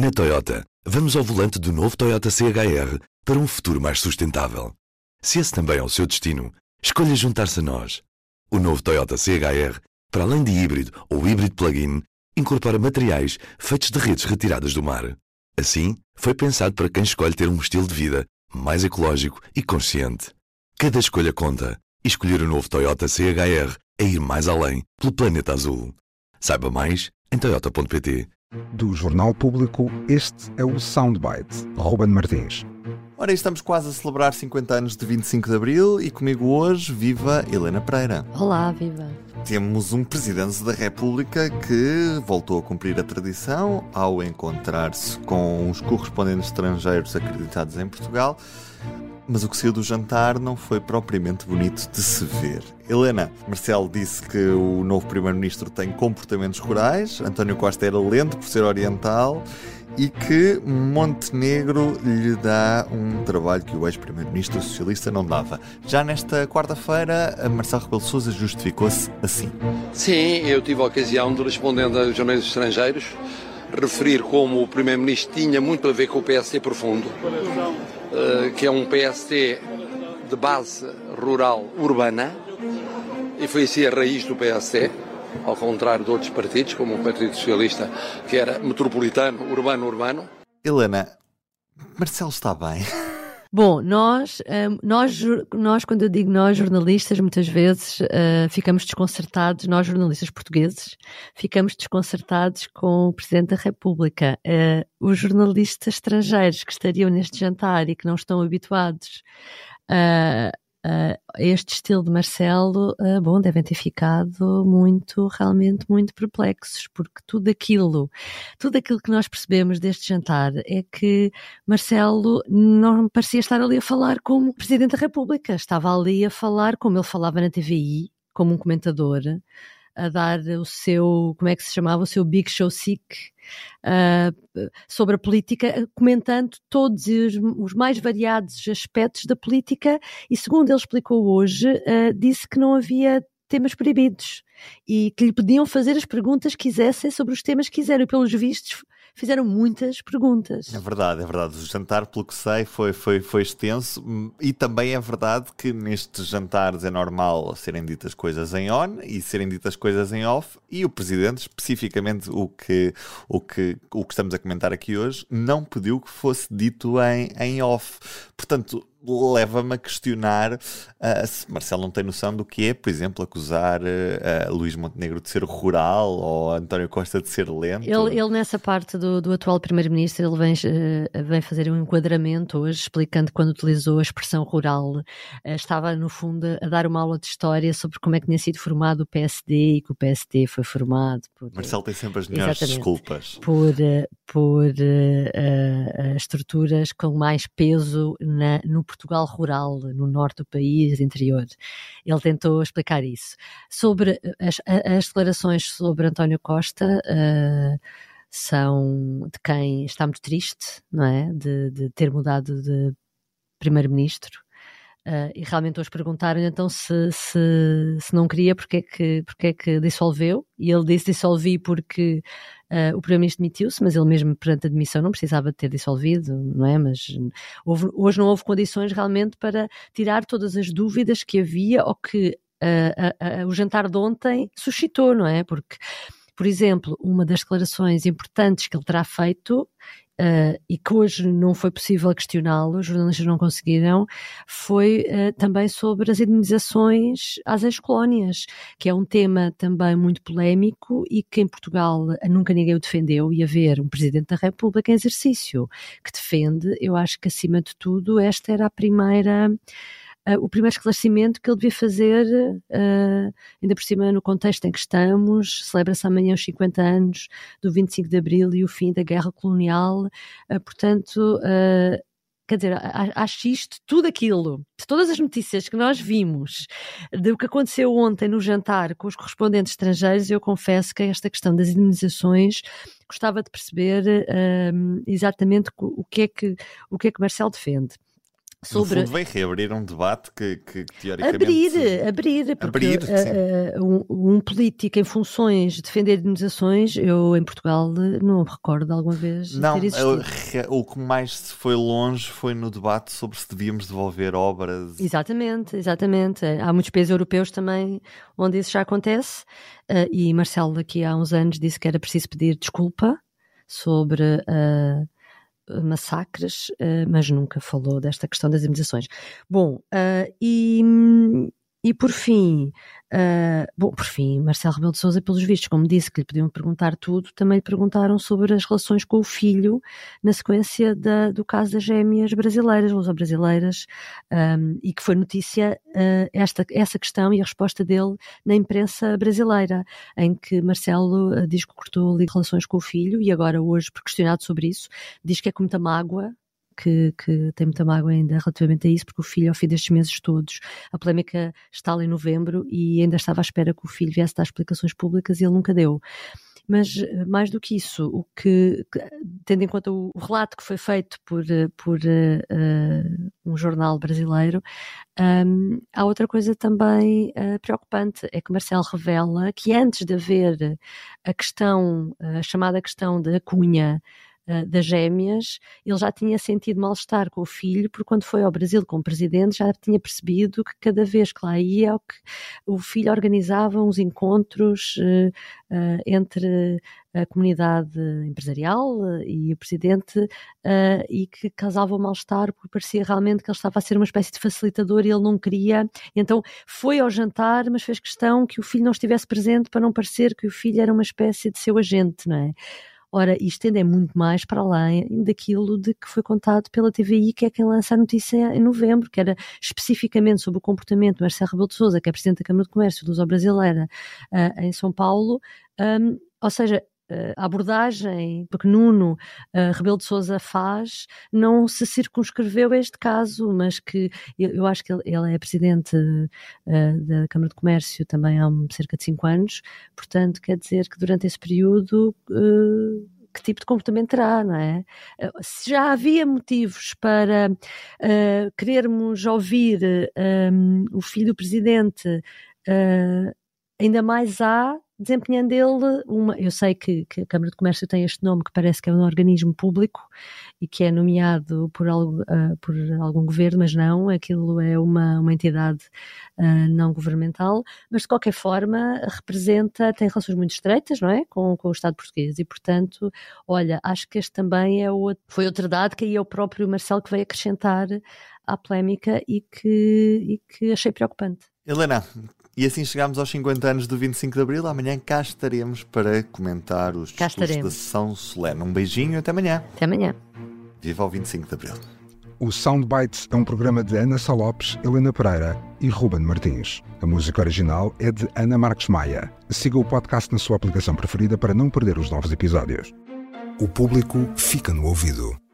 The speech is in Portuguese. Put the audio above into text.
Na Toyota, vamos ao volante do novo Toyota CHR para um futuro mais sustentável. Se esse também é o seu destino, escolha juntar-se a nós. O novo Toyota CHR, para além de híbrido ou híbrido plug-in, incorpora materiais feitos de redes retiradas do mar. Assim, foi pensado para quem escolhe ter um estilo de vida mais ecológico e consciente. Cada escolha conta, e escolher o novo Toyota CHR é ir mais além pelo planeta azul. Saiba mais em toyota.pt. Do Jornal Público, este é o Soundbite, Ruben Martins. Ora, estamos quase a celebrar 50 anos de 25 de Abril e comigo hoje, viva Helena Pereira. Olá, viva. Temos um Presidente da República que voltou a cumprir a tradição ao encontrar-se com os correspondentes estrangeiros acreditados em Portugal, mas o que saiu do jantar não foi propriamente bonito de se ver. Helena, Marcelo disse que o novo Primeiro-Ministro tem comportamentos rurais, António Costa era lento por ser oriental e que Montenegro lhe dá um trabalho que o ex-Primeiro-Ministro socialista não dava. Já nesta quarta-feira, Marcelo Rebelo de Sousa justificou-se assim. Sim, eu tive a ocasião de, respondendo a jornalistas estrangeiros, referir como o Primeiro-Ministro tinha muito a ver com o PSD profundo, que é um PSD de base rural urbana, e foi assim a raiz do PSD, ao contrário de outros partidos, como o Partido Socialista, que era metropolitano, urbano. Helena, Marcelo está bem? Bom, nós, quando eu digo nós, jornalistas, muitas vezes ficamos desconcertados, nós jornalistas portugueses, ficamos desconcertados com o Presidente da República. Os jornalistas estrangeiros que estariam neste jantar e que não estão habituados a este estilo de Marcelo, devem ter ficado realmente muito perplexos, porque tudo aquilo que nós percebemos deste jantar é que Marcelo não parecia estar ali a falar como Presidente da República, estava ali a falar como ele falava na TVI, como um comentador, a dar o seu, como é que se chamava, o seu Big Show Sick, sobre a política, comentando todos os mais variados aspectos da política, e segundo ele explicou hoje, disse que não havia temas proibidos e que lhe podiam fazer as perguntas que quisessem sobre os temas que quiseram, e pelos vistos fizeram muitas perguntas. É verdade. O jantar, pelo que sei, foi extenso, e também é verdade que nestes jantares é normal serem ditas coisas em on e serem ditas coisas em off, e o Presidente, especificamente o que estamos a comentar aqui hoje, não pediu que fosse dito em off. Portanto, leva-me a questionar se Marcelo não tem noção do que é, por exemplo, acusar Luís Montenegro de ser rural ou António Costa de ser lento. Ele nessa parte do atual Primeiro-Ministro, ele vem fazer um enquadramento hoje, explicando que quando utilizou a expressão rural, estava no fundo a dar uma aula de história sobre como é que tinha sido formado o PSD e que o PSD foi formado por... Marcelo tem sempre as melhores desculpas. Por estruturas com mais peso no Portugal rural, no norte do país, interior. Ele tentou explicar isso. Sobre as declarações sobre António Costa, são de quem está muito triste, não é? De ter mudado de Primeiro-Ministro. E realmente hoje perguntaram então se não queria, porque é que dissolveu, e ele disse: dissolvi porque o Primeiro-Ministro demitiu-se, mas ele mesmo perante a demissão não precisava de ter dissolvido, não é? Mas hoje não houve condições realmente para tirar todas as dúvidas que havia ou que o jantar de ontem suscitou, não é? Porque, por exemplo, uma das declarações importantes que ele terá feito, e que hoje não foi possível questioná-lo, os jornalistas não conseguiram, foi também sobre as indemnizações às ex-colónias, que é um tema também muito polémico e que em Portugal nunca ninguém o defendeu, e haver um Presidente da República em exercício que defende, eu acho que acima de tudo esta era o primeiro esclarecimento que ele devia fazer, ainda por cima no contexto em que estamos, celebra-se amanhã os 50 anos do 25 de Abril e o fim da Guerra Colonial, portanto, quer dizer, acho isto, tudo aquilo, de todas as notícias que nós vimos, do que aconteceu ontem no jantar com os correspondentes estrangeiros, eu confesso que esta questão das indemnizações gostava de perceber exatamente o que é que Marcelo defende. sobre... No fundo veio reabrir um debate que teoricamente... Abrir, porque um político em funções defender indenizações, eu em Portugal não me recordo de alguma vez ter existido. O que mais se foi longe foi no debate sobre se devíamos devolver obras. Exatamente. Há muitos países europeus também onde isso já acontece, e Marcelo daqui há uns anos disse que era preciso pedir desculpa sobre... massacres, mas nunca falou desta questão das indenizações. Bom, e por fim, Marcelo Rebelo de Sousa, pelos vistos, como disse que lhe podiam perguntar tudo, também lhe perguntaram sobre as relações com o filho na sequência do caso das gêmeas brasileiras, luso-brasileiras, e que foi notícia essa questão e a resposta dele na imprensa brasileira, em que Marcelo diz que cortou relações com o filho e agora hoje, por questionado sobre isso, diz que é com muita mágoa, que tem muita mágoa ainda relativamente a isso, porque o filho, ao fim destes meses todos, a polémica está ali em novembro e ainda estava à espera que o filho viesse dar explicações públicas e ele nunca deu. Mas, mais do que isso, tendo em conta o relato que foi feito por um jornal brasileiro, há outra coisa também preocupante, é que Marcelo revela que antes de haver a chamada questão da cunha das gêmeas, ele já tinha sentido mal-estar com o filho, porque quando foi ao Brasil como presidente já tinha percebido que cada vez que lá ia o filho organizava uns encontros entre a comunidade empresarial e o presidente, e que causava mal-estar porque parecia realmente que ele estava a ser uma espécie de facilitador e ele não queria, então foi ao jantar, mas fez questão que o filho não estivesse presente para não parecer que o filho era uma espécie de seu agente, não é? Ora, isto ainda é muito mais para além daquilo de que foi contado pela TVI, que é quem lança a notícia em novembro, que era especificamente sobre o comportamento de Marcelo Rebelo de Sousa, que é Presidente da Câmara de Comércio luso-brasileira em São Paulo, ou seja, a abordagem que Nuno Rebelo de Sousa faz não se circunscreveu a este caso, mas que eu acho que ele é presidente da Câmara de Comércio também há cerca de 5 anos, portanto quer dizer que durante esse período que tipo de comportamento terá, não é? Se já havia motivos para querermos ouvir o filho do presidente, ainda mais há desempenhando ele eu sei que a Câmara de Comércio tem este nome que parece que é um organismo público e que é nomeado por algum governo, mas não, aquilo é uma entidade não governamental, mas de qualquer forma tem relações muito estreitas, não é? Com o Estado português e, portanto, olha, acho que este também foi outro dado que aí é o próprio Marcelo que veio acrescentar à polémica e que achei preocupante. Helena, e assim chegámos aos 50 anos do 25 de Abril. Amanhã cá estaremos para comentar os discursos da sessão solene. Um beijinho, até amanhã. Até amanhã. Viva o 25 de Abril. O Soundbites é um programa de Ana Sá Lopes, Helena Pereira e Ruben Martins. A música original é de Ana Marques Maia. Siga o podcast na sua aplicação preferida para não perder os novos episódios. O público fica no ouvido.